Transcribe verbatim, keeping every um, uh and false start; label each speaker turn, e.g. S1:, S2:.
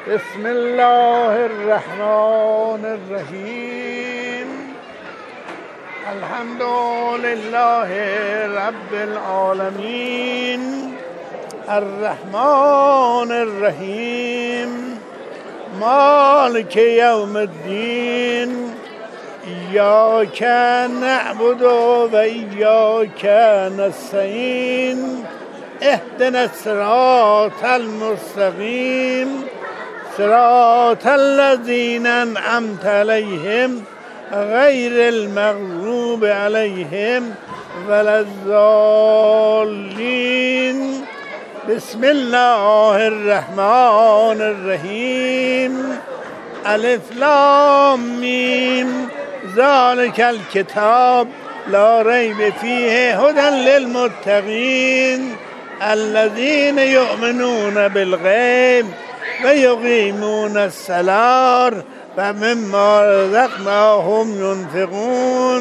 S1: بسم الله الرحمن الرحیم. الحمد لله رب العالمین، الرحمن الرحیم، مالک یوم الدین. ایاک نعبد و ایاک نستعین. اهدنا الصراط المستقیم، صراط الذین انعمت علیهم غیر المغضوب علیهم ولا الضالین. بسم الله الرحمن الرحیم. الف لام میم. ذلک الکتاب لا ریب فیه هدی للمتقین الذین یؤمنون بالغیب و یقیمون الصلاة و مما رزقناهم ینفقون.